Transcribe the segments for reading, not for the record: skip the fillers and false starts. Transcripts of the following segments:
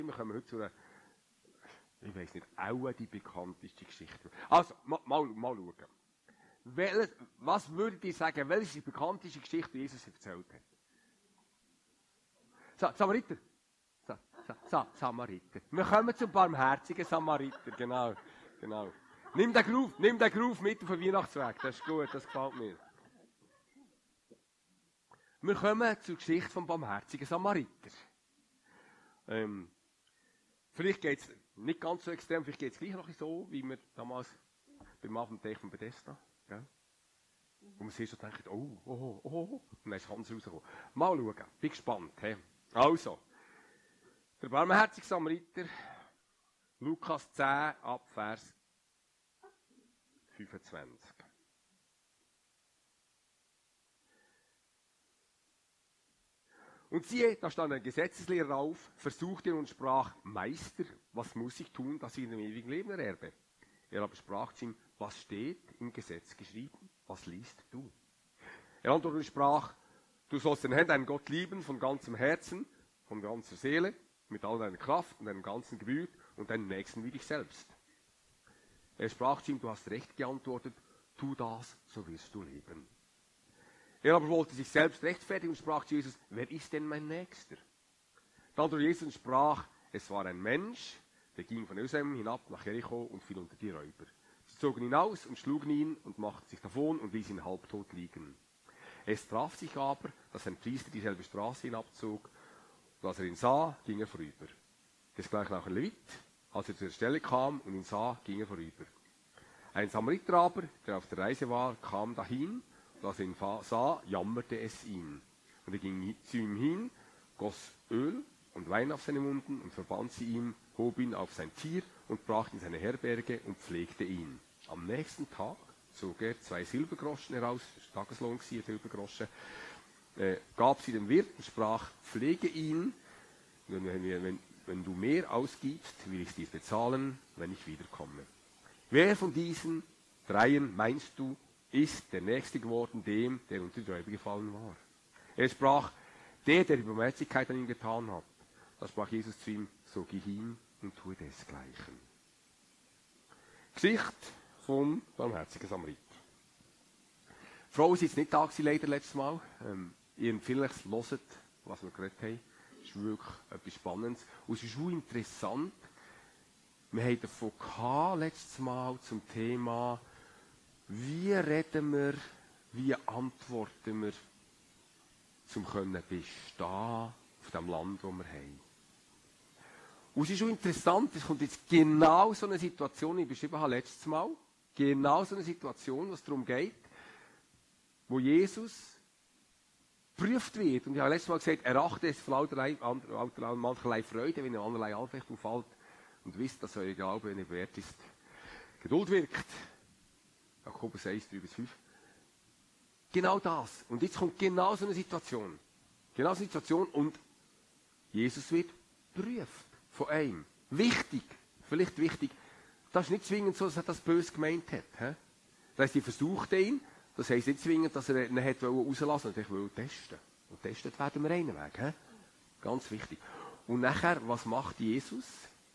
Wir kommen heute zu einer, ich weiss nicht, auch die bekannteste Geschichte. Also, mal schauen. Was würdet ihr sagen, welche ist die bekannteste Geschichte, die Jesus erzählt hat? Samariter. Samariter. Wir kommen zum barmherzigen Samariter, genau. Nimm den Groove mit auf den Weihnachtsweg, das ist gut, das gefällt mir. Wir kommen zur Geschichte vom barmherzigen Samariter. Vielleicht geht es nicht ganz so extrem, vielleicht geht es gleich noch so, wie wir damals beim Abendteich von Bethesda. Gell? Wo man sich so denkt, und dann ist Hans rausgekommen. Mal schauen, bin gespannt. He? Also, der barmherzige Samariter, Lukas 10, ab Vers 25. Und siehe, da stand ein Gesetzeslehrer auf, versuchte ihn und sprach, Meister, was muss ich tun, dass ich in dem ewigen Leben ererbe? Er aber sprach zu ihm, was steht im Gesetz geschrieben? Was liest du? Er antwortete und sprach, du sollst den Herrn, deinen Gott lieben, von ganzem Herzen, von ganzer Seele, mit all deiner Kraft und deinem ganzen Gemüt und deinen Nächsten wie dich selbst. Er sprach zu ihm, du hast recht geantwortet, tu das, so wirst du leben. Er aber wollte sich selbst rechtfertigen und sprach zu Jesus, wer ist denn mein Nächster? Dann antwortete Jesus und sprach, es war ein Mensch, der ging von Jerusalem hinab nach Jericho und fiel unter die Räuber. Sie zogen ihn aus und schlugen ihn und machten sich davon und ließen ihn halbtot liegen. Es traf sich aber, dass ein Priester dieselbe Straße hinabzog, und als er ihn sah, ging er vorüber. Desgleichen auch ein Levit, als er zu der Stelle kam und ihn sah, ging er vorüber. Ein Samariter aber, der auf der Reise war, kam dahin, und als er ihn sah, jammerte es ihn. Und er ging zu ihm hin, goss Öl und Wein auf seine Wunden und verband sie ihm, hob ihn auf sein Tier und brachte ihn in seine Herberge und pflegte ihn. Am nächsten Tag zog er 2 Silbergroschen heraus, das war Tageslohn, Silbergroschen, gab sie dem Wirt und sprach, pflege ihn, wenn du mehr ausgibst, will ich dir bezahlen, wenn ich wiederkomme. Wer von diesen 3 meinst du, ist der Nächste geworden dem, der unter die Räuber gefallen war? Er sprach, der die Barmherzigkeit an ihm getan hat. Da sprach Jesus zu ihm, so geh hin und tue desgleichen. Geschichte vom barmherzigen Samariter. Die Frau ist jetzt nicht da gewesen, leider letztes Mal. Ihr vielleicht hört, was wir geredet haben. Das ist wirklich etwas Spannendes. Und es ist auch interessant, wir haben davon gehabt, letztes Mal zum Thema, wie reden wir, wie antworten wir, zum können bestehen auf dem Land, das wir haben. Und es ist auch interessant, es kommt jetzt genau so eine Situation, die ich beschrieben habe letztes Mal, genau so eine Situation, wo es darum geht, wo Jesus geprüft wird. Und ich habe letztes Mal gesagt, erachte es von mancherlei Freude, wenn ihr anderlei Anfechtung fällt und wisst, dass euer Glaube nicht wert ist. Geduld wirkt. Jakobus 1, 3-5. Genau das. Und jetzt kommt genau so eine Situation. Genau so eine Situation und Jesus wird geprüft von einem. Wichtig. Vielleicht wichtig. Das ist nicht zwingend so, dass er das böse gemeint hat. He? Das heisst, die versuchte ihn. Das heisst nicht zwingend, dass er ihn rauslassen wollte. Ich will testen. Und testet werden wir einen Weg. He? Ganz wichtig. Und nachher, was macht Jesus?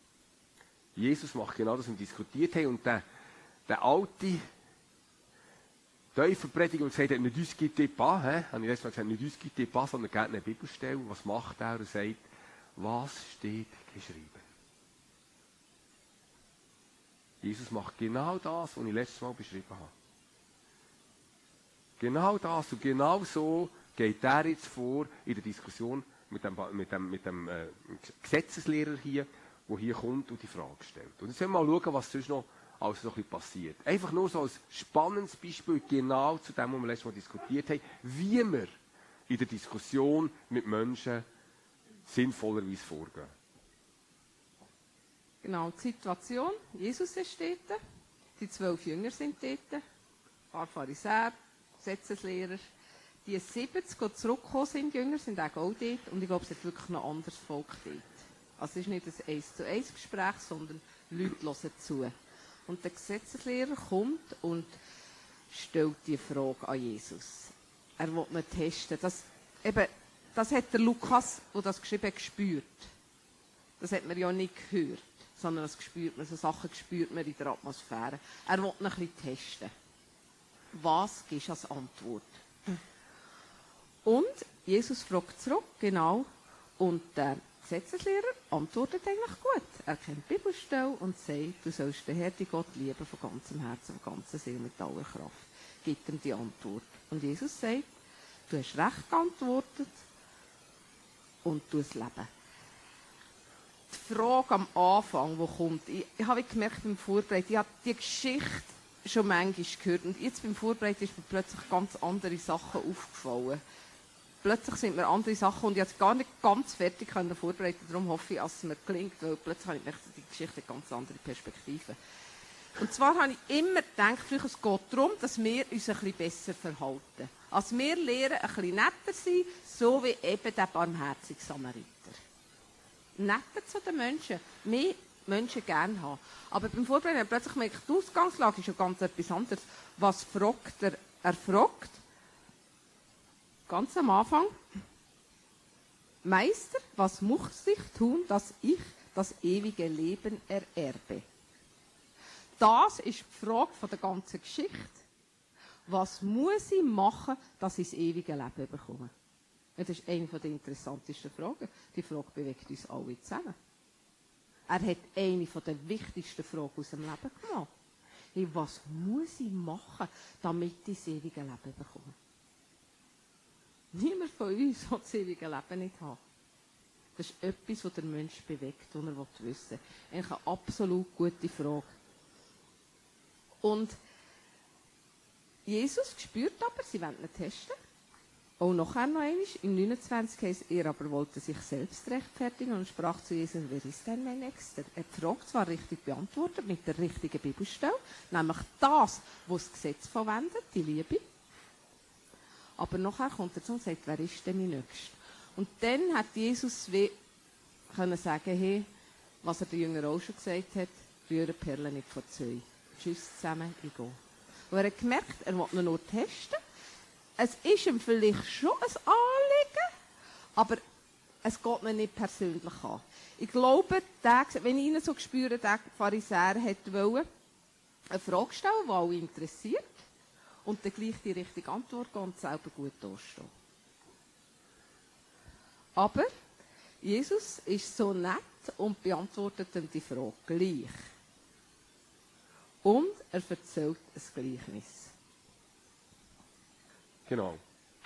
Jesus macht genau das, was wir diskutiert haben. Und der alte Täuferprediger, der gesagt hat, ne discutez pas, habe ich letztes Mal gesagt, ne discutez pas, sondern geht eine Bibelstelle. Was macht er? Er sagt, was steht geschrieben? Jesus macht genau das, was ich letztes Mal beschrieben habe. Genau das und genau so geht er jetzt vor in der Diskussion mit dem Gesetzeslehrer hier, der hier kommt und die Frage stellt. Und jetzt wollen wir mal schauen, was sonst noch alles so ein bisschen passiert. Einfach nur so als spannendes Beispiel genau zu dem, was wir letztes Mal diskutiert haben, wie wir in der Diskussion mit Menschen sinnvollerweise vorgehen. Genau, die Situation. Jesus ist dort, die 12 Jünger sind dort, ein paar Pharisäer, Gesetzeslehrer, die 70, die zurückgekommen sind, Jünger, sind auch dort und ich glaube, es hat wirklich noch ein anderes Volk dort. Also es ist nicht ein 1:1 Gespräch, sondern Leute hören zu. Und der Gesetzeslehrer kommt und stellt die Frage an Jesus. Er will ihn testen. Das hat der Lukas, der das geschrieben hat, gespürt. Das hat man ja nicht gehört, sondern das spürt man, so Sachen spürt man in der Atmosphäre. Er will noch ein bisschen testen. Was gibst du als Antwort? Und Jesus fragt zurück, genau, und der Gesetzeslehrer antwortet eigentlich gut. Er kennt die Bibelstelle und sagt, du sollst den Herrn, deinen Gott, lieben von ganzem Herzen, von ganzer Seele, mit aller Kraft. Gibt ihm die Antwort. Und Jesus sagt, du hast recht geantwortet und du es leben. Die Frage am Anfang, die kommt, ich habe gemerkt beim Vorbereiten, ich habe die Geschichte schon manchmal gehört und jetzt beim Vorbereiten ist mir plötzlich ganz andere Sachen aufgefallen. Plötzlich sind mir andere Sachen und ich konnte gar nicht ganz fertig vorbereiten, darum hoffe ich, dass es mir gelingt, weil plötzlich habe ich die Geschichte eine ganz andere Perspektive. Und zwar habe ich immer gedacht, es geht darum, dass wir uns ein bisschen besser verhalten. Also wir lernen ein bisschen netter sein, so wie eben der barmherzige Samariter. Netter zu den Menschen, mehr Menschen gerne haben. Aber beim Vorbereiten habe ich plötzlich gemerkt, die Ausgangslage ist ja ganz etwas anderes. Was fragt er? Er fragt, ganz am Anfang, Meister, was muss ich tun, dass ich das ewige Leben ererbe? Das ist die Frage von der ganzen Geschichte. Was muss ich machen, dass ich das ewige Leben bekomme? Das ist eine der interessantesten Fragen. Die Frage bewegt uns alle zusammen. Er hat eine der wichtigsten Fragen aus dem Leben gemacht. Hey, was muss ich machen, damit ich das ewige Leben bekomme? Niemand von uns will das ewige Leben nicht haben. Das ist etwas, was der Mensch bewegt, was er wissen will. Eigentlich eine absolut gute Frage. Und Jesus spürt aber, sie wollen ihn testen. Auch nachher noch einmal, im 29 heißt er aber wollte sich selbst rechtfertigen und sprach zu Jesus, wer ist denn mein Nächster? Er hat die Frage zwar richtig beantwortet, mit der richtigen Bibelstelle, nämlich das, was das Gesetz verwendet, die Liebe. Aber nachher kommt er zu und sagt, wer ist denn mein Nächster? Und dann hat Jesus können sagen, hey, was er den Jüngern auch schon gesagt hat, rühre Perlen nicht von zwei. Tschüss zusammen, ich gehe. Und er hat gemerkt, er wollte ihn nur testen. Es ist ihm vielleicht schon ein Anliegen, aber es geht mir nicht persönlich an. Ich glaube, wenn ich ihn so spüre, der Pharisäer wollte eine Frage stellen, die alle interessiert, und dann gleich die richtige Antwort geben und selber gut dastehen. Aber Jesus ist so nett und beantwortet ihm die Frage gleich. Und er erzählt ein Gleichnis. Genau.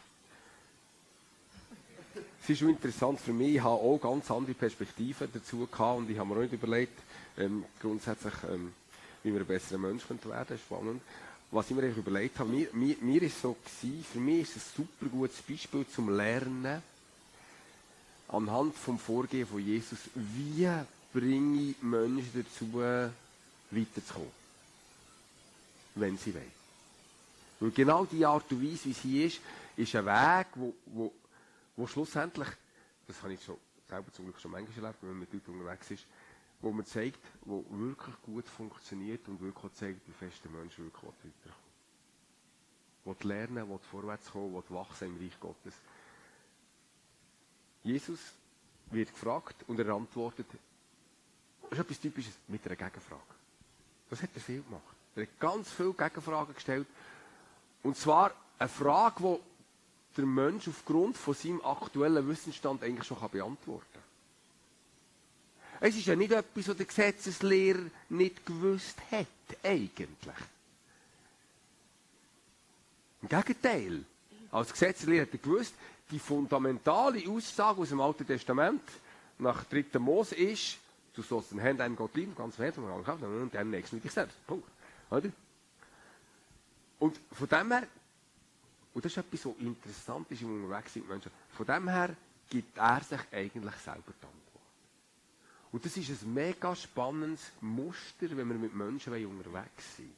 Es ist schon interessant für mich, ich habe auch ganz andere Perspektiven dazu gehabt und ich habe mir auch nicht überlegt, grundsätzlich, wie wir ein besserer Mensch werden könnten, ist spannend. Was ich mir eigentlich überlegt habe, mir ist so gewesen, für mich ist es ein super gutes Beispiel zum Lernen, anhand vom Vorgehen von Jesus, wie bringe ich Menschen dazu, weiterzukommen, wenn sie wollen. Weil genau die Art und Weise, wie es hier ist ein Weg, wo schlussendlich, das habe ich schon selber zum Glück schon manchmal erlebt, wenn man mit Leuten unterwegs ist, wo man zeigt, wo wirklich gut funktioniert und wirklich auch zeigt, wie fest der Mensch wirklich weiterkommt. Will lernen, will vorwärts kommen, will wachsen im Reich Gottes. Jesus wird gefragt und er antwortet, das ist etwas Typisches, mit einer Gegenfrage. Das hat er viel gemacht. Er hat ganz viele Gegenfragen gestellt. Und zwar eine Frage, die der Mensch aufgrund von seinem aktuellen Wissensstand eigentlich schon beantworten kann. Es ist ja nicht etwas, was der Gesetzeslehrer nicht gewusst hat, eigentlich. Im Gegenteil. Als Gesetzeslehrer hat er gewusst, die fundamentale Aussage aus dem Alten Testament nach 3. Mose ist, du sollst den Herrn deinen Gott lieben, ganz Herz und den nächsten mit dich selbst. Punkt. Oder? Und von dem her, und das ist etwas, was interessant ist im Unterwegs sind Menschen, von dem her gibt er sich eigentlich selber die Antwort. Und das ist ein mega spannendes Muster, wenn wir mit Menschen unterwegs sind.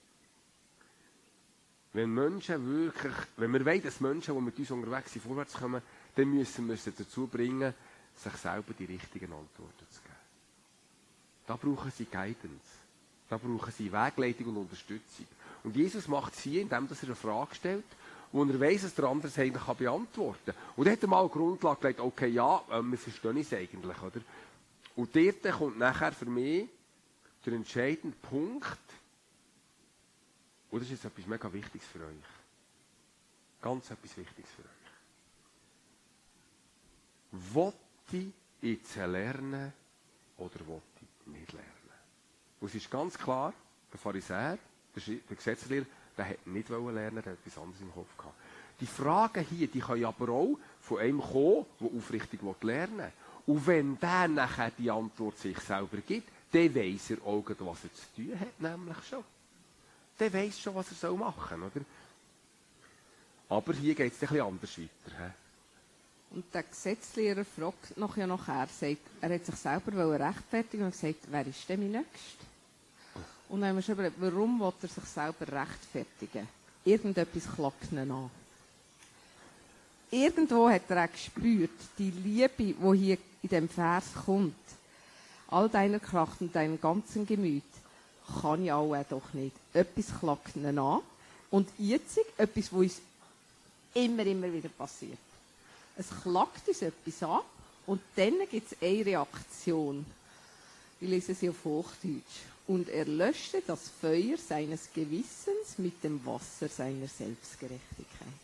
Wenn wir wollen, dass Menschen, die mit uns unterwegs sind, vorwärts kommen, dann müssen wir sie dazu bringen, sich selber die richtigen Antworten zu geben. Da brauchen sie Guidance. Da brauchen sie Wegleitung und Unterstützung. Und Jesus macht es hier, indem er eine Frage stellt, wo er weiss, dass der andere es eigentlich beantworten kann. Und dann hat er mal eine Grundlage gelegt, okay, ja, wir verstehen es eigentlich, oder? Und dort kommt nachher für mich der entscheidende Punkt, und das ist jetzt etwas mega Wichtiges für euch. Ganz etwas Wichtiges für euch. Wollt ich jetzt lernen oder wollt ich nicht lernen? Und es ist ganz klar, der Pharisäer, der Gesetzeslehrer, der hat nicht lernen, der hat etwas anderes im Kopf gehabt. Die Fragen hier, die können aber auch von einem kommen, der aufrichtig lernen will. Und wenn der nachher die Antwort sich selber gibt, dann weiss er auch, was er zu tun hat, nämlich schon. Der weiss schon, was er machen soll, oder? Aber hier geht es ein bisschen anders weiter. He? Und der Gesetzlehrer fragt nachher, er sagt, er hat sich selber rechtfertigen und gesagt, wer ist denn mein Nächster? Und dann haben wir schon überlegt, warum will er sich selber rechtfertigen? Irgendetwas klagt ihn an. Irgendwo hat er auch gespürt, die Liebe, die hier in diesem Vers kommt, all deiner Kraft und deinem ganzen Gemüt, kann ich auch doch nicht. Etwas klagt ihn an. Und jetzt etwas, was uns immer wieder passiert. Es klagt uns etwas an und dann gibt es eine Reaktion. Ich lese sie auf Hochdeutsch. Und er löschte das Feuer seines Gewissens mit dem Wasser seiner Selbstgerechtigkeit.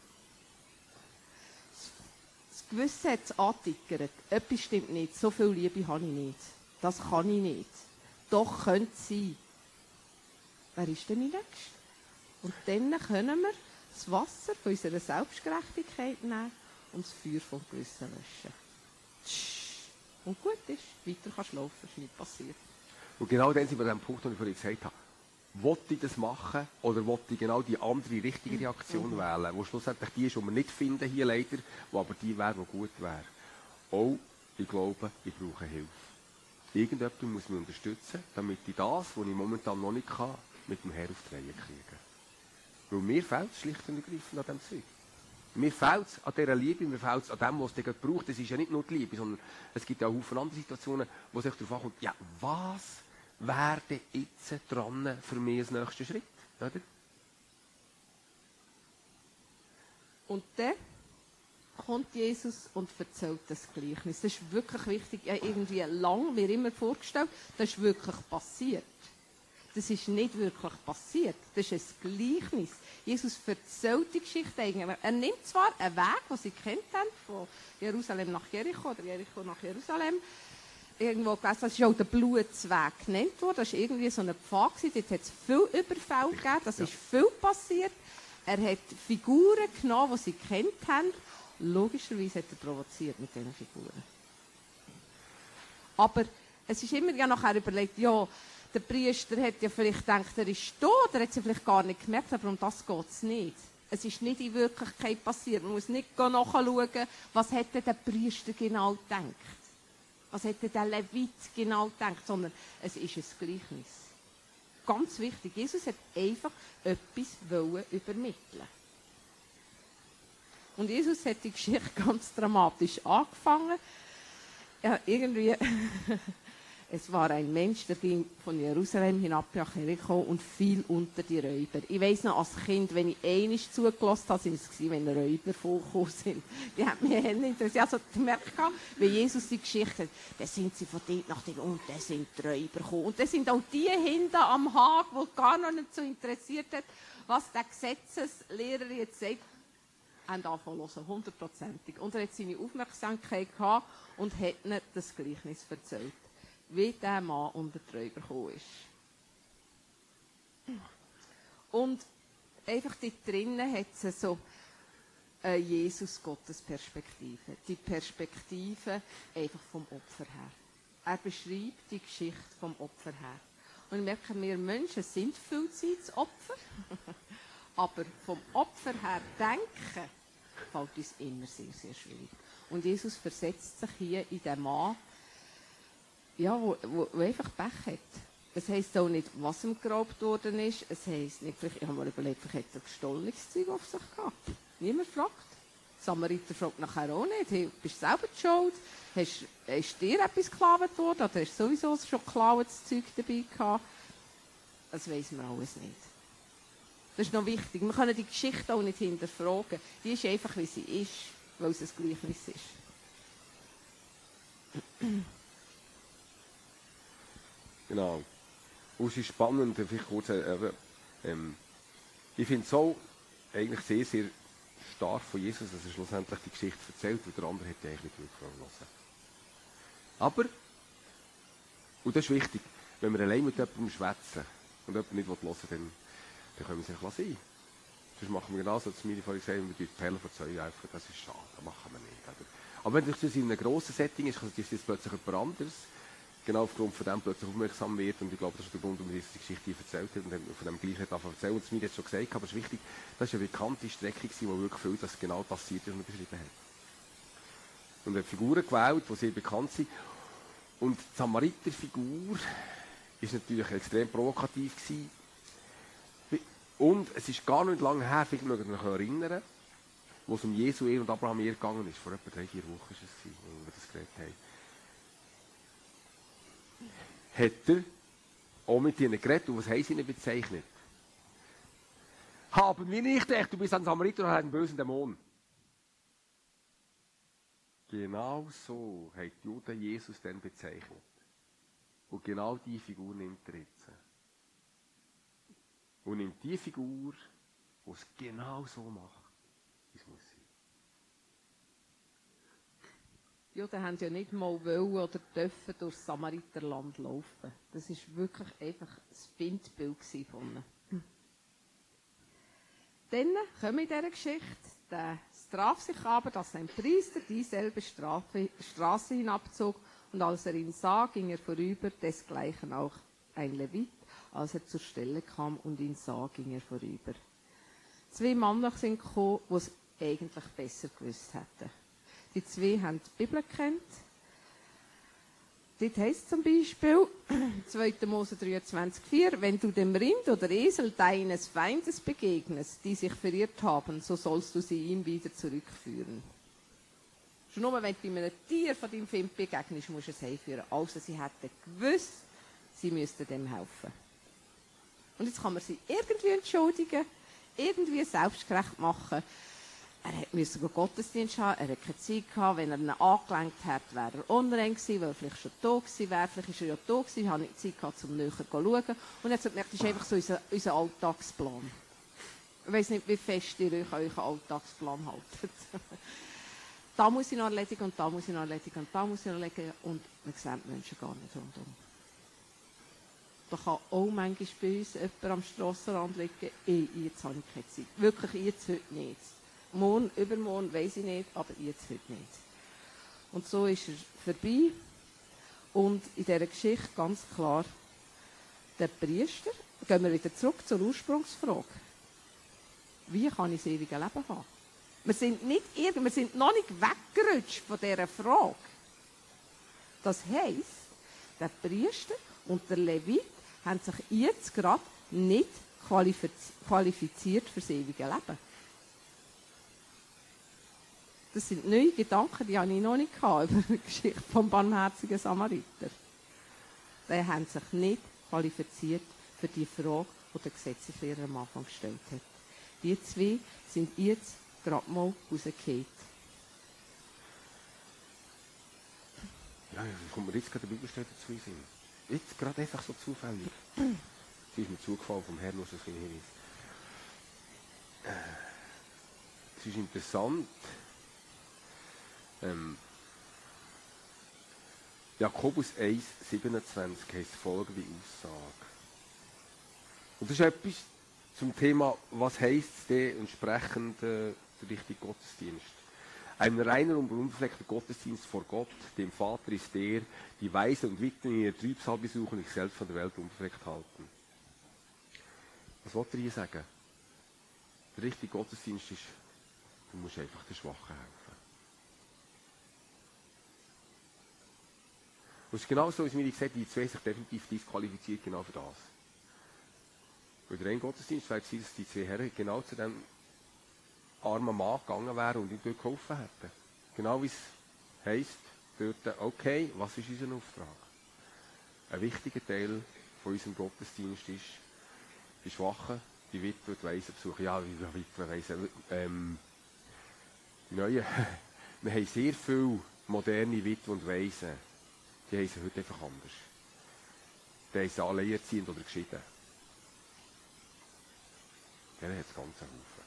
Das Gewissen hat es angetickert. Etwas stimmt nicht. So viel Liebe habe ich nicht. Das kann ich nicht. Doch könnte es sein. Wer ist denn mein Nächster? Und dann können wir das Wasser von unserer Selbstgerechtigkeit nehmen und das Feuer vom Gewissen löschen. Und gut ist, weiter kannst du laufen, ist nichts passiert. Und genau dann sind wir an dem Punkt, den ich vorhin gesagt habe. Wollte ich das machen oder wollte ich genau die andere, richtige Reaktion wählen, wo schlussendlich die ist, die wir nicht finden hier leider, die aber die wäre, die gut wäre. Auch, ich glaube, ich brauche Hilfe. Irgendjemand muss mich unterstützen, damit ich das, was ich momentan noch nicht kann, mit dem Herr auf die Reihe kriege. Weil mir fehlt es schlicht und ergreifend an diesem Zeug. Mir fehlt es an dieser Liebe, mir fehlt es an dem, was es gerade braucht. Es ist ja nicht nur die Liebe, sondern es gibt ja auch viele andere Situationen, wo es sich darauf ankommt, ja, was wäre denn jetzt dran für mich als nächster Schritt? Oder? Und dann kommt Jesus und erzählt das Gleichnis. Das ist wirklich wichtig. Ja, irgendwie lang mir immer vorgestellt, das ist wirklich passiert. Das ist nicht wirklich passiert. Das ist ein Gleichnis. Jesus erzählt die Geschichte eigentlich. Er nimmt zwar einen Weg, den sie kennt haben, von Jerusalem nach Jericho oder Jericho nach Jerusalem. Irgendwo gelesen, das ist auch der Blutsweg genannt worden. Das war irgendwie so ein Pfad. Dort hat es viel Überfälle gegeben. Das ist viel passiert. Er hat Figuren genommen, die sie kennt haben. Logischerweise hat er provoziert mit diesen Figuren. Aber es ist immer ja nachher überlegt, ja, der Priester hat ja vielleicht gedacht, er ist tot, er hat es ja vielleicht gar nicht gemerkt, aber um das geht es nicht. Es ist nicht in Wirklichkeit passiert. Man muss nicht nachschauen, was hätte der Priester genau gedacht. Was hätte der Levit genau gedacht, sondern es ist ein Gleichnis. Ganz wichtig, Jesus hat einfach etwas übermitteln. Und Jesus hat die Geschichte ganz dramatisch angefangen. Ja, irgendwie, es war ein Mensch, der ging von Jerusalem hinab nach Jericho und fiel unter die Räuber. Ich weiss noch, als Kind, wenn ich einmal zugelassen habe, sind es gewesen, wenn Räuber vorgekommen sind. Die haben mich nicht interessiert. Also, ich merke, wenn Jesus die Geschichte hat, dann sind sie von dort nach dort und dann sind die Räuber gekommen. Und dann sind auch die hinten am Hag, die gar noch nicht so interessiert hat, was der Gesetzeslehrer jetzt sagt, haben angefangen zu hören, 100%. Und er hat seine Aufmerksamkeit gehabt und hat ihnen das Gleichnis erzählt, wie der Mann unter die Räuber gekommen ist. Und einfach dort drinnen hat es so eine Jesus-Gottes-Perspektive. Die Perspektive einfach vom Opfer her. Er beschreibt die Geschichte vom Opfer her. Und ich merke, wir Menschen sind Vielzeitsopfer, aber vom Opfer her denken, fällt uns immer sehr, sehr schwierig. Und Jesus versetzt sich hier in den Mann, ja, wo einfach Pech hat. Es heisst auch nicht, was ihm geraubt worden ist. Es heisst nicht, ich habe mal überlegt, vielleicht hat er gestohlenes Zeug auf sich gehabt. Niemand fragt. Die Samariter fragt nachher auch nicht. Hey, bist du selber die Schuld? Ist dir etwas geklaut worden? Oder hast du sowieso schon geklautes Zeug dabei gehabt? Das weiss man alles nicht. Das ist noch wichtig. Wir können die Geschichte auch nicht hinterfragen. Die ist einfach, wie sie ist, weil es ein Gleichnis ist. Genau. Und es ist spannend, vielleicht kurz, ich finde es so eigentlich sehr, sehr stark von Jesus, dass er schlussendlich die Geschichte erzählt, weil der andere hätte eigentlich nicht wirklich hören. Aber, und das ist wichtig, wenn wir allein mit jemandem schwätzen und jemand nicht hören will, dann können wir es einfach sein. Sonst machen wir genauso, als mir vorhin gesagt haben, wir die Perlen vor Zeug helfen, das ist schade, das machen wir nicht. Oder? Aber wenn das in einem grossen Setting ist, kann es jetzt plötzlich jemand anderes genau aufgrund von dem plötzlich aufmerksam wird. Und ich glaube, das ist der Grund, warum Jesus die Geschichte erzählt hat und von dem gleichen erzählt. Und das mir jetzt schon gesagt, aber es ist wichtig, das war eine bekannte Strecke, die wirklich viel das genau passiert ist, was er beschrieben hat. Und er hat Figuren gewählt, die sehr bekannt sind. Und die Samariterfigur war natürlich extrem provokativ gewesen. Und es ist gar nicht lange her, vielleicht mögt ihr euch erinnern, wo es um Jesu Ehe und Abraham Ehe gegangen ist. Vor etwa 3-4 Wochen war es, wo wir das geredet haben. Hat er auch mit ihnen geredet und was haben sie ihnen bezeichnet? Haben wir nicht echt, du bist ein Samariter und einen bösen Dämon. Genau so hat die Juden Jesus dann bezeichnet. Und genau diese Figur nimmt er jetzt. Und nimmt die Figur, die es genau so macht, wie es muss sein. Die Juden haben ja nicht mal wollen oder dürfen durchs Samariterland laufen. Das war wirklich einfach das Findbild von ihnen. Dann kommen in dieser Geschichte, es traf sich aber, dass ein Priester dieselbe Straße hinabzog, und als er ihn sah, ging er vorüber, desgleichen auch ein Levit. Als er zur Stelle kam und ihn sah, ging er vorüber. 2 Männer sind gekommen, die es eigentlich besser gewusst hätten. Die 2 haben die Bibel gekannt. Dort heisst zum Beispiel, 2. Mose 23,4, wenn du dem Rind oder Esel deines Feindes begegnest, die sich verirrt haben, so sollst du sie ihm wieder zurückführen. Schon nur, wenn du einem Tier von deinem Feind begegnest, musst du es heimführen. Also sie hätten gewusst, sie müssten dem helfen. Und jetzt kann man sie irgendwie entschuldigen, irgendwie selbstgerecht machen. Er musste Gottesdienst haben, er hatte keine Zeit gehabt. Wenn er ihn angelenkt hat, wäre er unrein gewesen, weil er vielleicht schon da gewesen wäre. Vielleicht ist er ja da gewesen, habe nicht Zeit gehabt, um näher zu schauen. Und jetzt hat man gemerkt, das ist einfach so unser Alltagsplan. Ich weiss nicht, wie fest ihr euch an euren Alltagsplan haltet. Da muss ich noch erledigen und da muss ich noch erledigen und da muss ich noch erledigen. Und man sieht die Menschen gar nicht rundum. Da kann auch manchmal bei uns jemand am Strassenrand liegen, jetzt habe ich keine Zeit. Wirklich, jetzt heute nicht. Morgen, übermorgen, weiss ich nicht, aber jetzt heute nicht. Und so ist er vorbei. Und in dieser Geschichte ganz klar, der Priester, gehen wir wieder zurück zur Ursprungsfrage. Wie kann ich das ewige Leben haben? Wir sind noch nicht weggerutscht von dieser Frage. Das heisst, der Priester und der Levit haben sich jetzt gerade nicht qualifiziert für das ewige Leben. Das sind neue Gedanken, die hatte ich noch nicht über die Geschichte vom barmherzigen Samariter. Die haben sich nicht qualifiziert für die Frage, die der Gesetzeslehrer am Anfang gestellt hat. Die 2 sind jetzt gerade mal rausgefallen. Ja, wie kommt mir jetzt gerade der Bibelstelle dazu sind? Jetzt gerade einfach so zufällig. Sie ist mir zugefallen vom Herrn, was das für ein Hinweis. Es ist interessant. Jakobus 1,27 heisst folgende Aussage. Und das ist etwas zum Thema, was heisst es denn entsprechend der richtige Gottesdienst. Ein reiner und unbefleckter Gottesdienst vor Gott, dem Vater, ist der, die Weise und Witwen in ihr Trübsal besuchen und sich selbst von der Welt unbefleckt halten. Was wollte er hier sagen? Der richtige Gottesdienst ist, du musst einfach den Schwachen helfen. Und es ist genau so, wie mir gesagt, die 2 sich definitiv disqualifiziert genau für das. Weil der ein Gottesdienst wäre gewesen, dass die 2 Herren genau zu dem armen Mann gegangen wären und ihm dort geholfen hätten. Genau wie es heisst, dort, okay, was ist unser Auftrag? Ein wichtiger Teil von unserem Gottesdienst ist, die Schwachen, die Witwen und Waisen besuchen. Ja, wie Witwen, Waisen. Die Neuen, wir haben sehr viele moderne Witwen und Waisen. Die heißen heute einfach anders. der ist alleinerziehend oder geschieden. Der hat das ganze Haufen.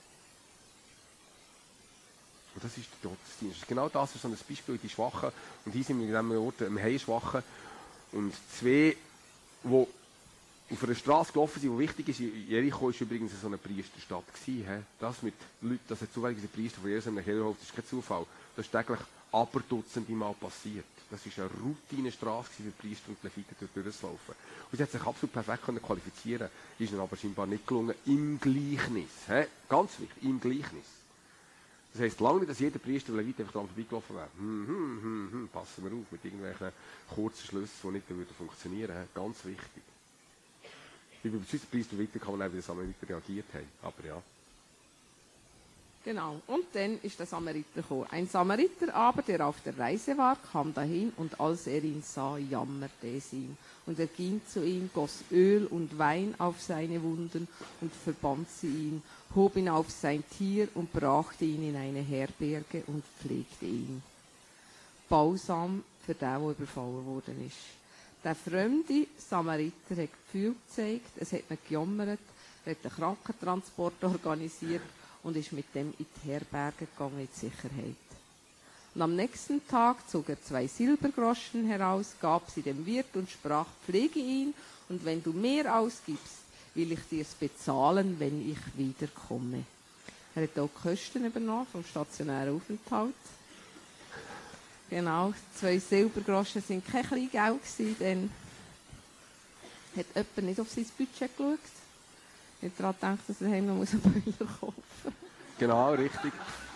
Und das ist der Gottesdienst. Genau das ist so ein Beispiel, die Schwachen. Und hier sind wir in diesem Ort im Heimschwachen. Und zwei, die auf einer Straße gelaufen sind, die wichtig ist, Jericho war übrigens so eine Priesterstadt. Das mit Leuten, dass ein zufälliger Priester von Jerusalem nach Jericho, das ist kein Zufall. Das ist täglich Dutzende Mal passiert. Das war eine Routinestraße für Priester und Leviten durchzulaufen. Und sie hat sich absolut perfekt qualifizieren, ist ihnen aber scheinbar nicht gelungen, im Gleichnis. Ganz wichtig, im Gleichnis. Das heisst lange nicht, dass jeder Priester und Levit einfach dran vorbeigelaufen wäre. Passen wir auf mit irgendwelchen kurzen Schlüssen, die nicht funktionieren würden. Ganz wichtig. Wie bei den Priester und Leviten kann man auch, wie die Samariter reagiert haben. Aber ja. Genau. Und dann ist der Samariter gekommen. Ein Samariter aber, der auf der Reise war, kam dahin, und als er ihn sah, jammerte es ihm. Und er ging zu ihm, goss Öl und Wein auf seine Wunden und verband sie ihn, hob ihn auf sein Tier und brachte ihn in eine Herberge und pflegte ihn. Balsam für den, der überfallen worden ist. Der fremde Samariter hat Gefühl gezeigt, es hat ihn gejammert, er hat einen Krankentransport organisiert und ist mit dem in die Herberge gegangen, in die Sicherheit. Und am nächsten Tag zog er 2 Silbergroschen heraus, gab sie dem Wirt und sprach, pflege ihn, und wenn du mehr ausgibst, will ich dir es bezahlen, wenn ich wiederkomme. Er hat auch die Kosten übernommen vom stationären Aufenthalt. Genau, 2 Silbergroschen sind kein Kleingeld gewesen, denn hat jemand nicht auf sein Budget geschaut. Nicht daran gedacht, dass er heim noch einen Boiler kaufen muss. Genau, richtig.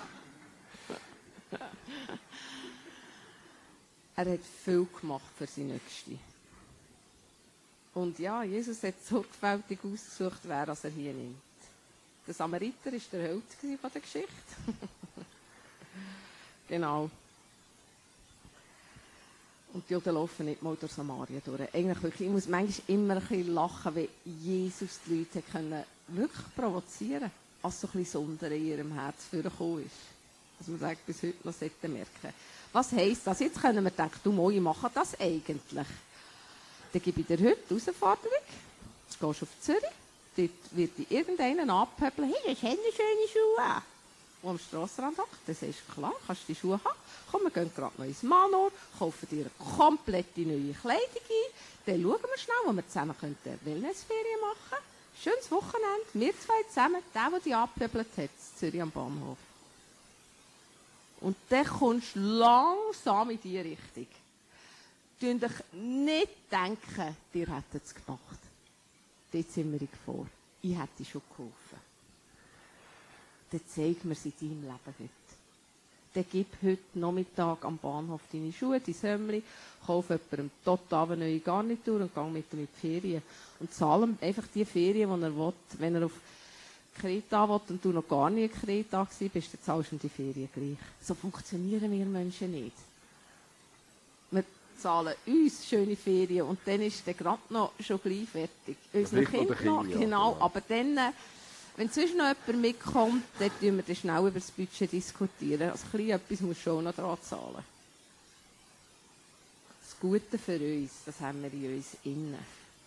Er hat viel gemacht für seine Nächsten. Und ja, Jesus hat sorgfältig ausgesucht, wer er hier nimmt. Der Samariter war der Held von der Geschichte. Genau. Und die Juden laufen nicht mal durch Samaria durch. Eigentlich wirklich, ich muss manchmal immer ein bisschen lachen, wie Jesus die Leute können wirklich provozieren, als so ein bisschen Sonder in ihrem Herz vorgekommen ist. Dass man sagt, bis heute noch sollte merken. Was heisst das? Jetzt können wir denken, du Moi, machen das eigentlich. Dann gebe ich dir heute die Herausforderung. Jetzt gehst du auf Zürich, dort wird dich irgendeinen anpöbeln, hey, das haben schöne Schuhe. Und am Strassenrand hockt, dann sagst du, klar, kannst du die Schuhe haben. Komm, wir gehen gerade noch ins Manor, kaufen dir eine komplette neue Kleidung ein. Dann schauen wir schnell, wo wir zusammen eine Wellnessferien machen können. Schönes Wochenende, wir 2 zusammen, der dich angepöbelt hat, in Zürich am Bahnhof. Und dann kommst du langsam in diese Richtung. Tun dich nicht denken, dir hätten es gemacht. Dort sind wir in Gefahr. Ich hätte schon geholfen. Dann zeig mir es in deinem Leben heute. Dann gib heute Nachmittag am Bahnhof deine Schuhe, dein Hömmli, kauf jemandem total eine neue Garnitur und geh mit ihm in die Ferien. Und zahl ihm einfach die Ferien, die er will. Wenn er auf Kreta will und du noch gar nie in Kreta bist, dann zahlst du ihm die Ferien gleich. So funktionieren wir Menschen nicht. Wir zahlen uns schöne Ferien und dann ist der gerade noch schon gleich fertig. Unsere Kinder noch, genau. Ja. Aber dann, wenn zwischen noch jemand mitkommt, dann diskutieren wir dann schnell über das Budget diskutieren. Also klein etwas muss schon noch dran zahlen. Das Gute für uns, das haben wir in uns innen.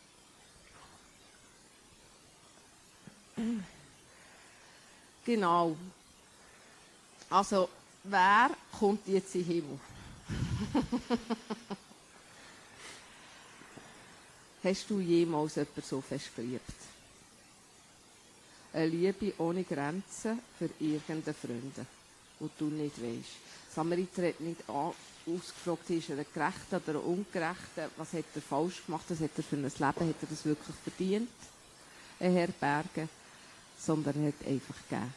Genau. Also, wer kommt jetzt in den Himmel? Hast du jemals jemanden so fest geliebt? Eine Liebe ohne Grenzen für irgendeinen Freund, wo du nicht weisst. Samariter hat nicht ausgefragt, ist er ein Gerechter oder ein Ungerechter, was hat er falsch gemacht, was hat er für ein Leben, hat er das wirklich verdient, eine Herberge, sondern er hat einfach gegeben.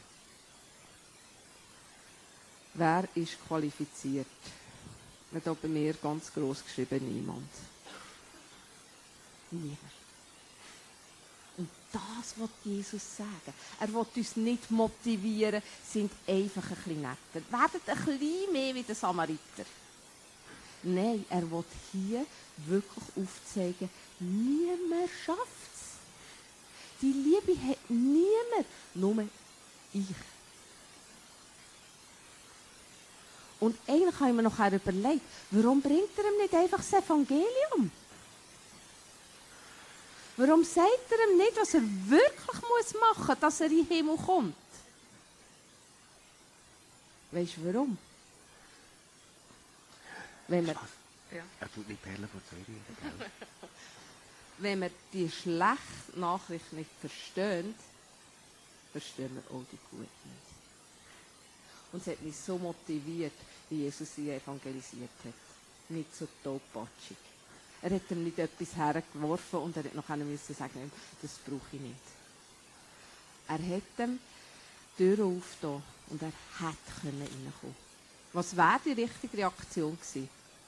Wer ist qualifiziert? Wird auch bei mir ganz gross geschrieben, niemand. Niemand. Und das will Jesus sagen. Er will uns nicht motivieren, sind einfach ein bisschen netter. Werdet ein bisschen mehr wie der Samariter. Nein, er will hier wirklich aufzeigen, niemand schafft es. Die Liebe hat niemand, nur ich. Und eigentlich habe ich mir noch überlegt, warum bringt er ihm nicht einfach das Evangelium? Warum sagt er ihm nicht, was er wirklich machen muss, dass er in den Himmel kommt? Weißt du warum? Wenn wir, Er tut nicht Perlen vor Zürich, gell? wenn wir die schlechte Nachricht nicht verstehen, verstehen wir auch die gute nicht. Und es hat mich so motiviert, wie Jesus sie evangelisiert hat. Nicht so tollpatschig. Er hat ihm nicht etwas hergeworfen und er hat noch müssen sagen, das brauche ich nicht. Er hat ihm die Tür aufgetan und er hätte reinkommen können. Was wäre die richtige Reaktion gewesen?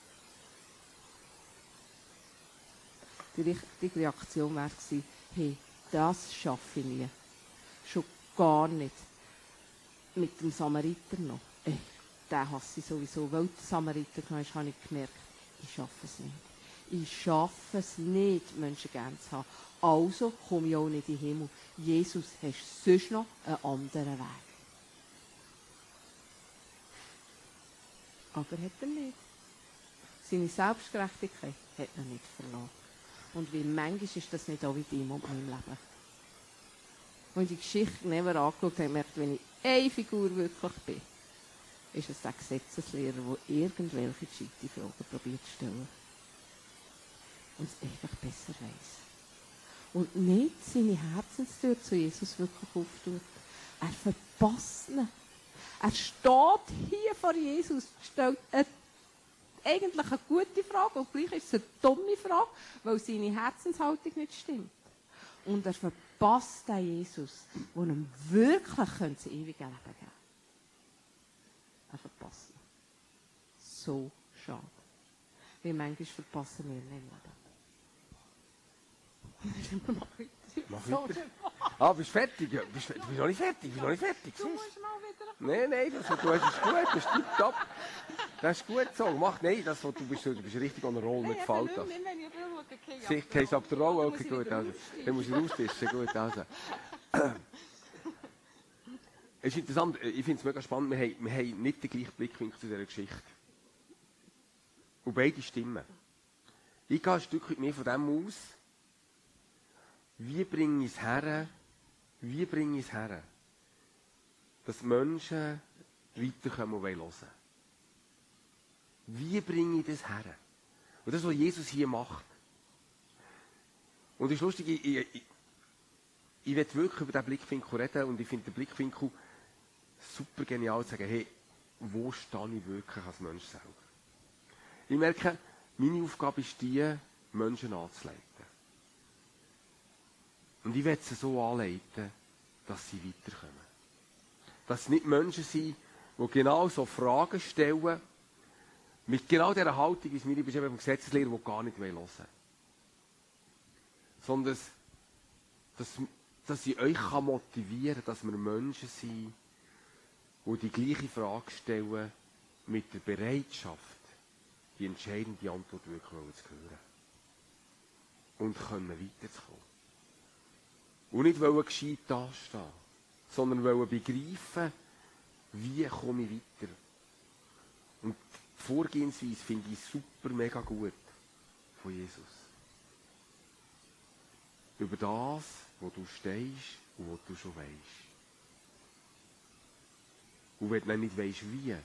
Die richtige Reaktion wäre gewesen, hey, das schaffe ich nie. Schon gar nicht. Mit dem Samariter noch. Den hasse ich sowieso. Weil der Samariter noch ist, habe ich gemerkt, ich schaffe es nicht. Ich schaffe es nicht, Menschen gerne zu haben. Also komme ich auch nicht in den Himmel. Jesus, hast du sonst noch einen anderen Weg? Aber hat er nicht. Seine Selbstgerechtigkeit hat er nicht verloren. Und wie manchmal ist das nicht auch mit ihm und meinem Leben. Als ich die Geschichte näher angeschaut habe, gemerkt, wenn ich eine Figur wirklich bin, ist es der Gesetzeslehrer, der irgendwelche gescheite Fragen probiert zu stellen. Und es einfach besser weiss. Und nicht seine Herzenstür zu Jesus wirklich auftut. Er verpasst ihn. Er steht hier vor Jesus, stellt eigentlich eine gute Frage, und gleich ist es eine dumme Frage, weil seine Herzenshaltung nicht stimmt. Und er verpasst den Jesus, der ihm wirklich das ewige Leben geben könnte. Er verpasst ihn. So schade. Wie manchmal verpassen wir ihn im Leben. Mach weiter. Ah, bist du fertig? Du bist noch nicht fertig. Du musst mal wieder... Nein, das, was du hast, ist gut. Das ist tipptopp. Das ist gut so. Mach, nein, das, was du bist richtig an der Rolle. Mir gefällt das. Ich gehe ab der Rolle. Okay, gut. Also. Dann muss ich rausfischen. Gut, also. Es ist interessant. Ich finde es mega spannend. Wir haben nicht den gleichen Blickwinkel zu dieser Geschichte. Und beide stimmen. Ich gehe ein Stück weit mehr von dem aus. Wie bringe ich es her, dass Menschen weiterkommen und hören. Wie bringe ich das her? Und das, was Jesus hier macht. Und es ist lustig, ich will wirklich über diesen Blickwinkel reden und ich finde den Blickwinkel super genial zu sagen, hey, wo stehe ich wirklich als Mensch selber? Ich merke, meine Aufgabe ist die, Menschen anzuleiten. Und ich will sie so anleiten, dass sie weiterkommen. Dass es nicht Menschen sind, die genau so Fragen stellen, mit genau dieser Haltung, wie es mir beschrieben vom Gesetzeslehrer, die gar nicht hören wollen. Sondern, dass ich euch motivieren kann, dass wir Menschen sind, die die gleiche Frage stellen, mit der Bereitschaft, die entscheidende Antwort wirklich zu hören. Und können weiterzukommen. Und nicht gescheit dastehen, sondern begreifen, wie komme ich weiter. Und die Vorgehensweise finde ich super, mega gut von Jesus. Über das, wo du stehst und wo du schon weisst. Und wenn du nicht weisst, wie,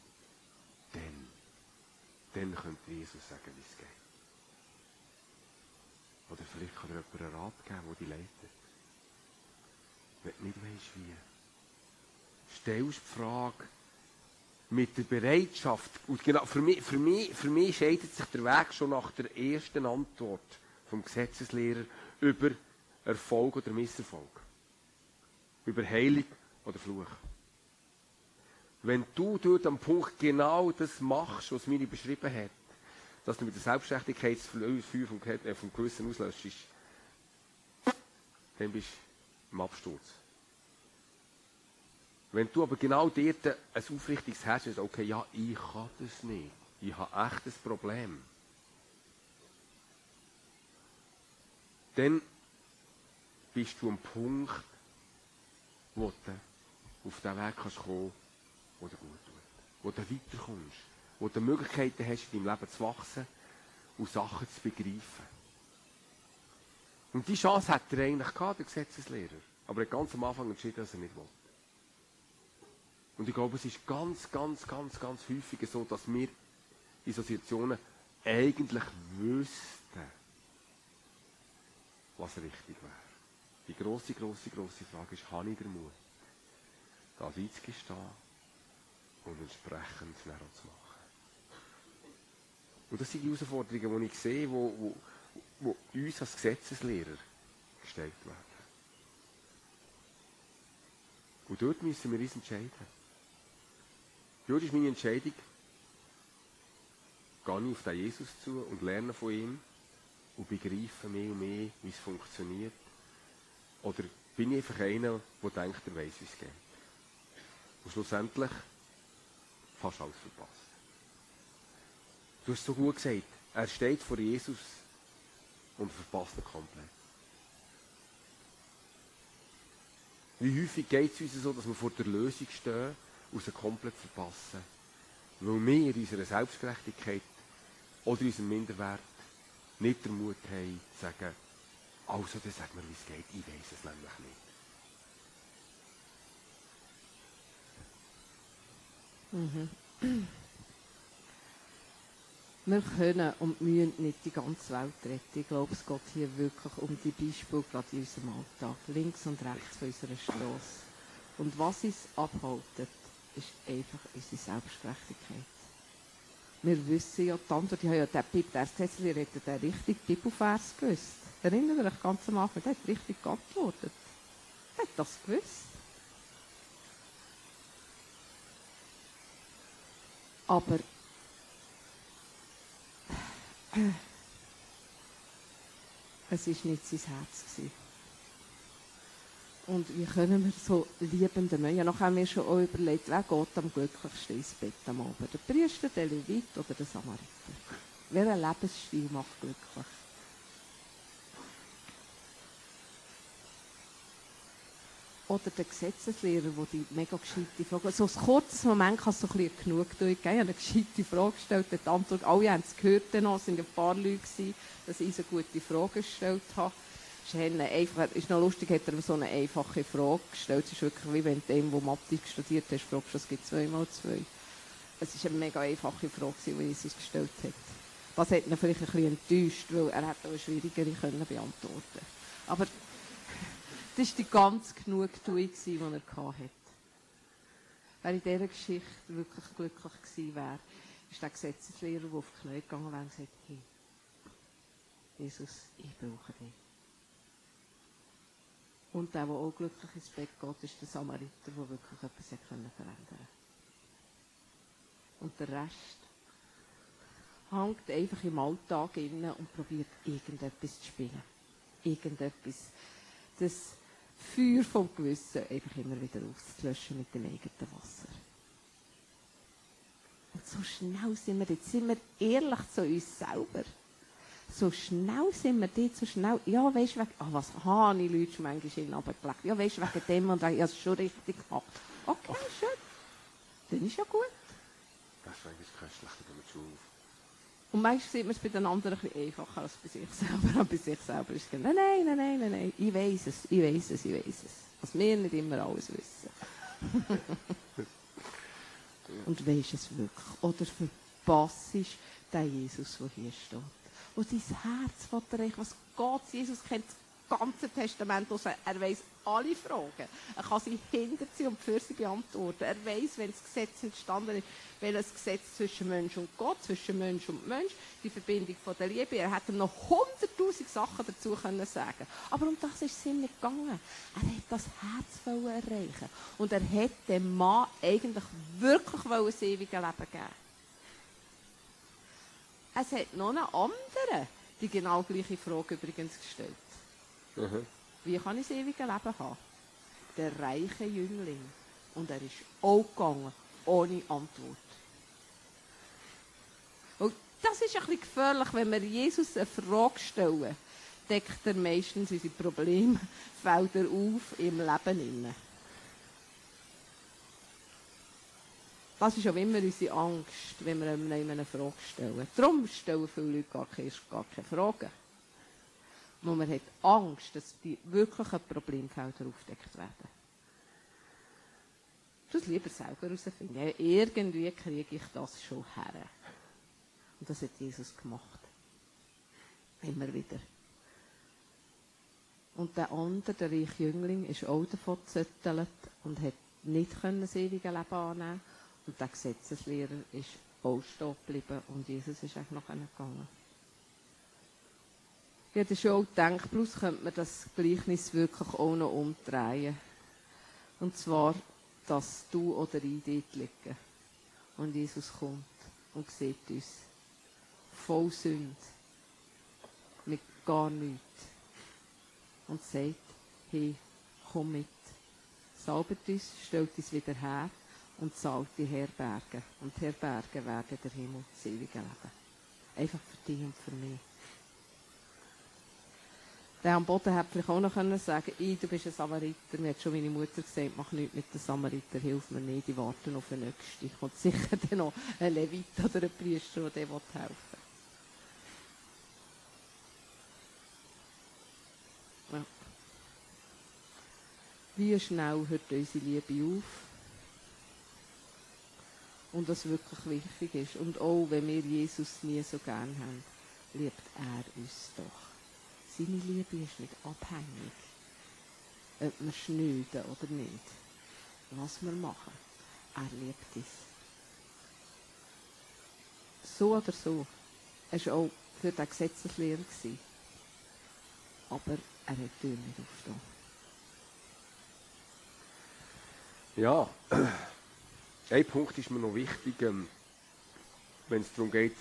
dann könnte Jesus sagen, wie es geht. Oder vielleicht kann dir jemand einen Rat geben, der dich leitet. Wenn du nicht weisst, wie. Stellst die Frage mit der Bereitschaft. Und genau, für mich scheidet sich der Weg schon nach der ersten Antwort vom Gesetzeslehrer über Erfolg oder Misserfolg. Über Heilung oder Fluch. Wenn du dort am Punkt genau das machst, was Miri beschrieben hat, dass du mit der Selbstständigkeitsfeuer vom Gewissen auslöst, dann bist du im Absturz. Wenn du aber genau dort ein aufrichtiges Herz hast, okay, ja, ich kann das nicht. Ich habe echt ein Problem. Dann bist du am Punkt, wo du auf den Weg kannst kommen, der dir gut tut. Wo du weiterkommst. Wo du Möglichkeiten hast, in deinem Leben zu wachsen und Sachen zu begreifen. Und die Chance hat er eigentlich gehabt, der Gesetzeslehrer. Aber er hat ganz am Anfang entschieden, dass er nicht will. Und ich glaube, es ist ganz häufig so, dass wir in Situationen eigentlich wüssten, was richtig wäre. Die grosse Frage ist, habe ich den Mut, das einzugestehen und entsprechend nachher zu machen. Und das sind die Herausforderungen, die ich sehe, die uns als Gesetzeslehrer gestellt werden. Und dort müssen wir uns entscheiden. Dort ist meine Entscheidung, gehe ich auf den Jesus zu und lerne von ihm und begreife mehr und mehr, wie es funktioniert. Oder bin ich einfach einer, der denkt, er weiss, wie es geht. Und schlussendlich fast alles verpasst. Du hast so gut gesagt, er steht vor Jesus und verpasst ihn komplett. Wie häufig geht es uns so, dass wir vor der Lösung stehen und sie komplett verpassen, weil wir in unserer Selbstgerechtigkeit oder in unserem Minderwert nicht den Mut haben, zu sagen, also dann sag mir, wie es geht, ich weiss es nämlich nicht. Wir können und müssen nicht die ganze Welt retten. Ich glaube, es geht hier wirklich um die Beispiele, gerade in unserem Alltag, links und rechts von unserer Strasse. Und was uns abhaltet, ist einfach unsere Selbstgerechtigkeit. Wir wissen ja, die Antwort, ich habe ja der Gesetzeslehrer hat den richtigen Bibelvers gewusst. Erinnert ihr euch ganz am Anfang, der hat richtig geantwortet. Er hat das gewusst. Aber es war nicht sein Herz gewesen. Und wie können wir so liebende Menschen, ja, nachher haben wir schon auch überlegt, wer geht am glücklichsten ins Bett am Abend? Der Priester, der Levit oder der Samariter? Welcher Lebensstil macht glücklich? Oder der Gesetzeslehrer, der die mega gescheite Frage, so ein kurzes Moment kann es so ein bisschen Genugtuung geben. Ich habe eine gescheite Frage gestellt, die Antwort, alle haben es gehört, es waren ein paar Leute gewesen, dass ich eine gute Frage gestellt habe. Ist noch lustig, hat er so eine einfache Frage gestellt. Es ist wirklich wie wenn du dem, der Mathe studiert hast, fragst, es gibt 2 mal 2. Es war eine mega einfache Frage, die Jesus gestellt hat. Das hat ihn vielleicht ein bisschen enttäuscht, weil er hätte auch eine schwierigere beantworten können. Aber das war die ganz Genugtuung, die er hatte. Wer in dieser Geschichte wirklich glücklich gewesen wäre, ist der Gesetzeslehrer, der auf die Knie gegangen wäre und gesagt hat, hey, Jesus, ich brauche dich. Und der auch glücklich ins Bett geht, ist der Samariter, der wirklich etwas verändern konnte. Und der Rest hängt einfach im Alltag inne und probiert irgendetwas zu spielen. Irgendetwas. Das Feuer vom Gewissen einfach immer wieder auszulöschen mit dem eigenen Wasser. Und so schnell sind wir jetzt, sind wir ehrlich zu uns selber. So schnell sind wir dort, so schnell, ja, weisst du, was habe ich Leute schon manchmal hinuntergelegt? Ja, weisst du, wegen dem und ich habe es schon richtig gemacht. Okay, schön. Dann ist ja gut. Das ist eigentlich kein schlechter Schule. Und meistens sieht man es bei den anderen ein bisschen einfacher als bei sich selber. Und bei sich selber ist es nein, ich weiss es. Was wir nicht immer alles wissen. Und weisst es wirklich? Oder verpasst den Jesus, der hier steht. Und sein Herz will er, was Gott, Jesus kennt das ganze Testament aus. Er weiss alle Fragen. Er kann sie hinter sie und für sie beantworten. Er weiss, wenn das Gesetz entstanden ist, welches Gesetz zwischen Mensch und Gott, zwischen Mensch und Mensch, die Verbindung von der Liebe. Er hätte noch 100'000 Sachen dazu können sagen. Aber um das ist es ihm nicht gegangen. Er wollte das Herz erreichen. Und er hätte dem Mann eigentlich wirklich das ewige Leben geben. Es hat noch einen anderen die genau gleiche Frage übrigens gestellt. Mhm. Wie kann ich das ewige Leben haben? Der reiche Jüngling. Und er ist auch gegangen, ohne Antwort. Und das ist ein bisschen gefährlich, wenn wir Jesus eine Frage stellen, deckt er meistens unsere Problemfelder auf im Leben. Das ist auch immer unsere Angst, wenn wir einem eine Frage stellen. Darum stellen viele Leute gar keine Fragen. wo man hat Angst, dass die wirklichen Problemfelder aufgedeckt werden. Du es lieber selber herausfinden. Ja, irgendwie kriege ich das schon her. Und das hat Jesus gemacht. Immer wieder. Und der andere, der reiche Jüngling, ist auch davon gezöttelt und hat nicht das ewige Leben annehmen. Und der Gesetzeslehrer ist auch stehen geblieben und Jesus ist auch noch gegangen. Ich hätte schon auch gedacht, bloß könnte man das Gleichnis wirklich auch noch umdrehen. Und zwar, dass du oder ich dort liegen. Und Jesus kommt und sieht uns. Voll Sünde. Mit gar nichts. Und sagt, hey, komm mit. Salbet uns, stellt uns wieder her und zahlt die Herberge. Und die Herberge werden der Himmel, das ewige Leben. Einfach für dich und für mich. Der am Boden hätte vielleicht auch noch sagen können, du bist ein Samariter. Mir hat schon meine Mutter gesagt, mach nichts mit den Samariter, hilf mir nicht, die warten auf den Nächsten. Kommt sicher dann noch ein Levit oder ein Priester, der helfen will. Ja. Wie schnell hört unsere Liebe auf? Und was wirklich wichtig ist. Und auch wenn wir Jesus nie so gern haben, liebt er uns doch. Seine Liebe ist nicht abhängig, ob wir schnüden oder nicht. Was wir machen, er liebt uns. So oder so. Er war auch für den Gesetzeslehrer. Aber er hat die Tür nicht aufgetan. Ja, ein Punkt ist mir noch wichtig, wenn es darum geht,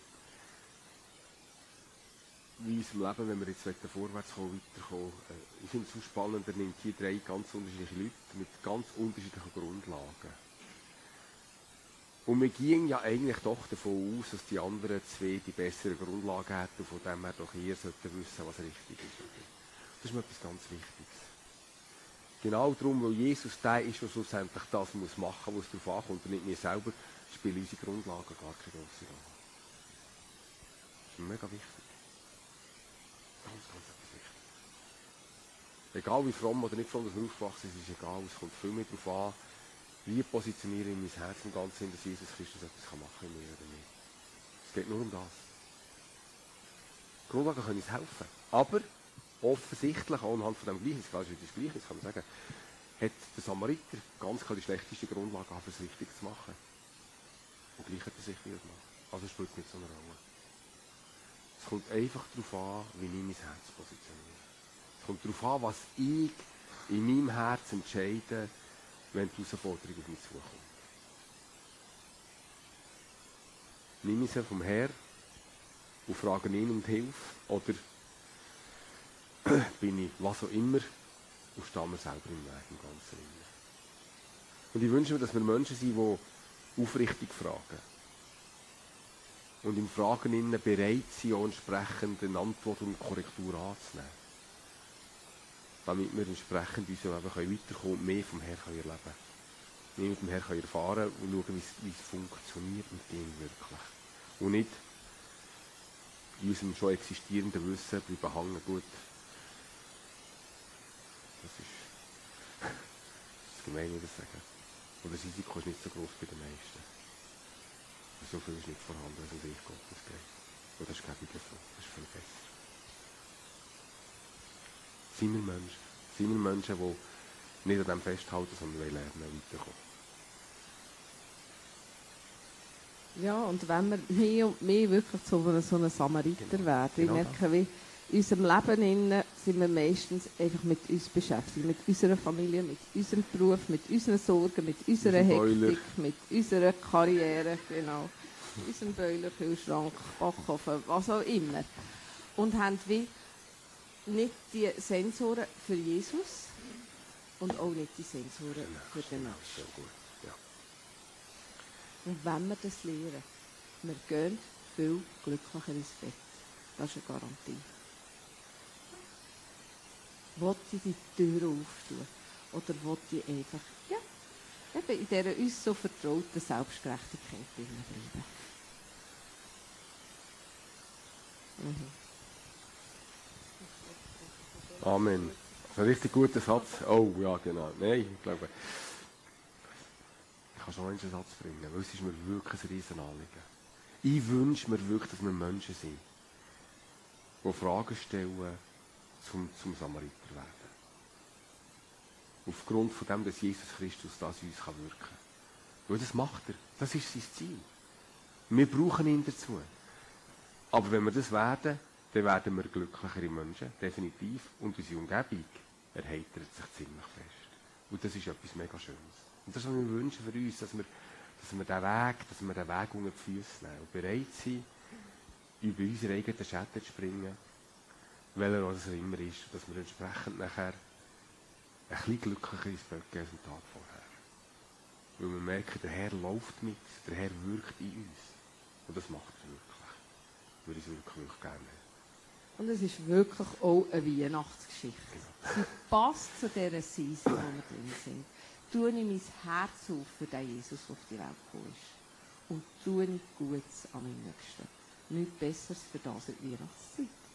wie in unserem Leben, wenn wir jetzt vorwärts kommen, weiterkommen. Ich finde es so spannend, er nimmt hier 3 ganz unterschiedliche Leute mit ganz unterschiedlichen Grundlagen. Und wir gehen ja eigentlich doch davon aus, dass die anderen 2 die bessere Grundlage hätten und von dem her doch eher sollten wissen, was richtig ist. Das ist mir etwas ganz Wichtiges. Genau darum, weil Jesus der ist, der schlussendlich das muss machen, was darauf ankommt und nicht mir selber, spielen unsere Grundlagen gar keine grosse Rolle. Das ist mir mega wichtig. Ganz, ganz etwas wichtig. Egal wie fromm oder nicht fromm dass wir aufwachsen, es ist egal, es kommt viel mehr darauf an, wie positioniere ich mein Herz im Ganzen, dass Jesus Christus etwas machen kann in mir oder nicht. Es geht nur um das. Die Grundlagen können uns helfen. Aber offensichtlich, auch anhand von dem Gleichnis, das Gleichnis kann man sagen, hat der Samariter ganz klar die schlechteste Grundlage, um es richtig zu machen. Und gleich hat er sich nicht gemacht. Also spielt es nicht so eine Rolle. Es kommt einfach darauf an, wie ich mein Herz positioniere. Es kommt darauf an, was ich in meinem Herz entscheide, wenn die Herausforderung auf mich zukommt. Nehme ich sie vom Herrn und frage ihn um Hilfe, oder bin ich was auch immer und stehe mir selber im Weg im Ganzen. Und ich wünsche mir, dass wir Menschen sind, die aufrichtig fragen. Und im Fragen innen bereit sind, auch entsprechend eine Antwort und eine Korrektur anzunehmen. Damit wir entsprechend in unserem Leben weiterkommen und mehr vom Herrn erleben können. Mehr mit dem Herrn erfahren und schauen, wie es funktioniert mit ihm wirklich. Und nicht in unserem schon existierenden Wissen bleiben hängen. Gut, das ist gemein, würde ich sagen. Aber das Risiko ist nicht so groß bei den meisten. So viel ist nicht vorhanden, wenn es um Reich Gottes geht. Und das ist gäbiger so. Das ist viel besser. Sind wir Menschen? Sind wir Menschen, die nicht an dem festhalten, sondern lernen, weiterkommen? Ja, und wenn wir mehr und mehr wirklich zu so einem Samariter werden, wir merken, wie in unserem Leben innen sind wir meistens einfach mit uns beschäftigt, mit unserer Familie, mit unserem Beruf, mit unseren Sorgen, mit unserer Hektik, mit unserer Karriere, genau, mit unserem Boiler, Kühlschrank, Backofen, was auch immer. Und haben wie nicht die Sensoren für Jesus und auch nicht die Sensoren für den Menschen. Ja. Und wenn wir das lernen, wir gehen viel glücklicher ins Bett. Das ist eine Garantie. Wollte ich die Tür auftun? Oder wollte ich einfach, ja, eben in dieser uns so vertrauten Selbstgerechtigkeit bleiben? Mhm. Amen. Das ist ein richtig guter Satz. Oh, ja, genau. Nein, ich glaube, ich kann schon einen Satz bringen, weil es ist mir wirklich ein Riesenanliegen. Ich wünsche mir wirklich, dass wir Menschen sind, die Fragen stellen, zum Samariter werden. Aufgrund von dem, dass Jesus Christus das in uns wirken kann. Weil das macht er. Das ist sein Ziel. Wir brauchen ihn dazu. Aber wenn wir das werden, dann werden wir glücklichere Menschen, definitiv. Und unsere Umgebung erheitert sich ziemlich fest. Und das ist etwas mega Schönes. Und das ist, was wir wünschen für uns, dass wir den Weg unter die Füße nehmen und bereit sind, über unsere eigenen Schatten zu springen, welcher auch das immer ist, dass wir entsprechend nachher ein bisschen glücklicher ins Bett gehen als am Tag vorher. Weil wir merken, der Herr läuft mit, der Herr wirkt in uns. Und das macht er wirklich. Würde ich es wirklich gerne haben. Und es ist wirklich auch eine Weihnachtsgeschichte. Sie passt zu dieser Season, wo wir drin sind. Tue ich mein Herz auf für den Jesus, der auf die Welt gekommen ist. Und tue ich Gutes an meinem Nächsten. Nichts Besseres für das in der Weihnachtszeit.